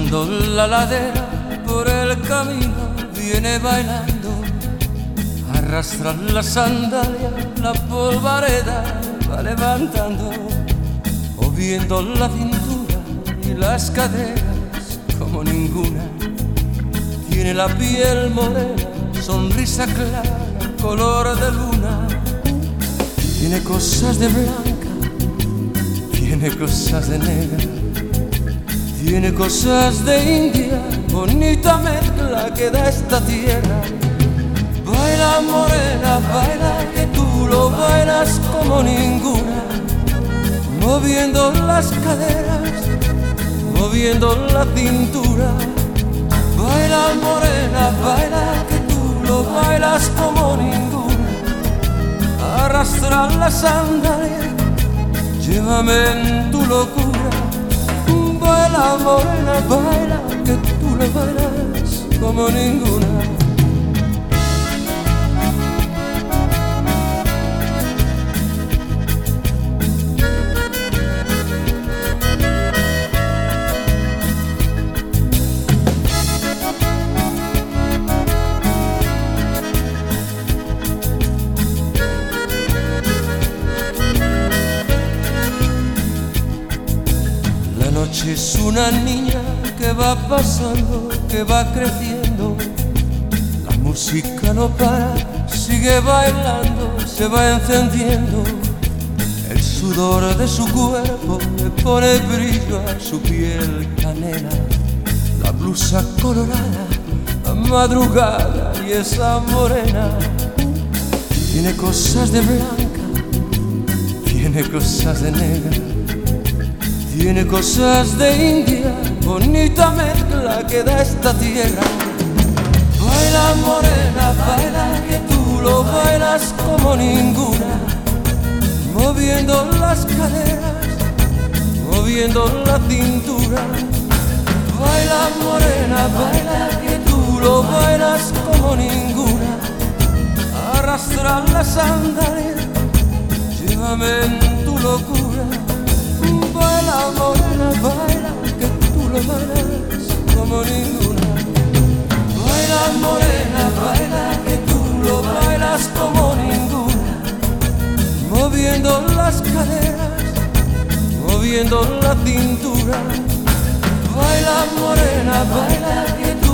Bajando la ladera por el camino viene bailando, arrastra la sandalia, la polvareda va levantando, moviendo la cintura y las caderas como ninguna. Tiene la piel morena, sonrisa clara, color de luna. Tiene cosas de blanca, tiene cosas de negra, tiene cosas de India, bonita mezcla que da esta tierra. Baila morena, baila que tú lo bailas como ninguna, moviendo las caderas, moviendo la cintura. Baila morena, baila que tú lo bailas como ninguna, arrastra la sandalia, llévame en tu locura. Baila morena, baila que tú lo bailas como ninguna. La noche es una niña que va pasando, que va creciendo. La música no para, sigue bailando, se va encendiendo. El sudor de su cuerpo le pone brillo a su piel canela. La blusa colorada, la madrugada y esa morena. Tiene cosas de blanca, tiene cosas de negra, tiene cosas de India, bonita mezcla que da esta tierra. Baila morena, baila que tú lo bailas como ninguna, moviendo las caderas, moviendo la cintura. Baila morena, baila que tú lo bailas como ninguna, arrastra la sandalia, llévame en tu locura. Baila morena, baila que tú lo bailas como ninguna. Baila morena, baila que tú lo bailas como ninguna, moviendo las caderas, moviendo la cintura. Baila morena, baila que tú